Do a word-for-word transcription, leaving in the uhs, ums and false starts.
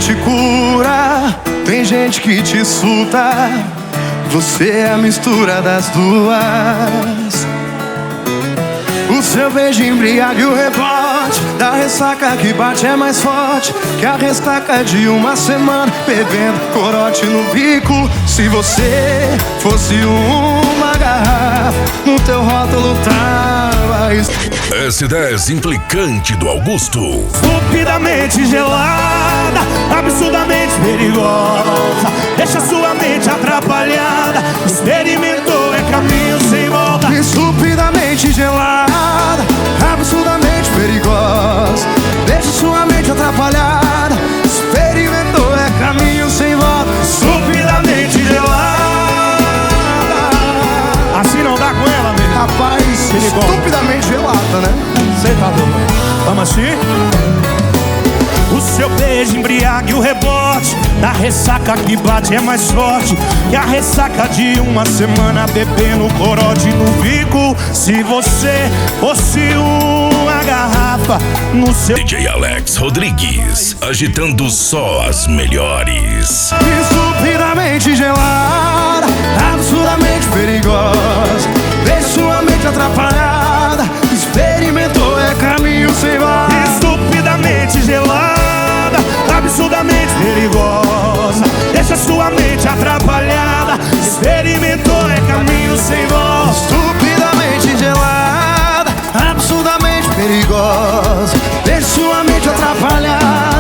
te cura, tem gente que te insulta. Você é a mistura das duas. O seu beijo embriaga e o rebote da ressaca que bate é mais forte que a ressaca de uma semana bebendo corote no bico. Se você fosse uma garrafa, no teu rótulo tava S dez implicante do Augusto. Estupidamente gelada, absurdamente perigosa, deixa sua mente atrapalhada. Experimentou, é caminho sem volta. Estupidamente gelada, absurdamente perigosa, deixa sua mente atrapalhada. Experimentou, é caminho sem volta. Estupidamente gelada, assim não dá com ela, meu rapaz, perigosa. Estupidamente gelada, né? Cê tá doido? Vamos assim? O seu beijo embriaga e o rebote da ressaca que bate é mais forte que a ressaca de uma semana bebendo corote no bico. Se você fosse uma garrafa no seu... D J Alex Rodrigues, agitando só as melhores. Estupidamente gelada, absurdamente perigosa, deixa sua mente atrapalhada. Experimentou, é caminho sem volta. Estupidamente gelada, absurdamente perigosa, deixa sua mente atrapalhada. Experimentou, é caminho sem volta. Estupidamente gelada, absurdamente perigosa, deixa sua mente atrapalhada.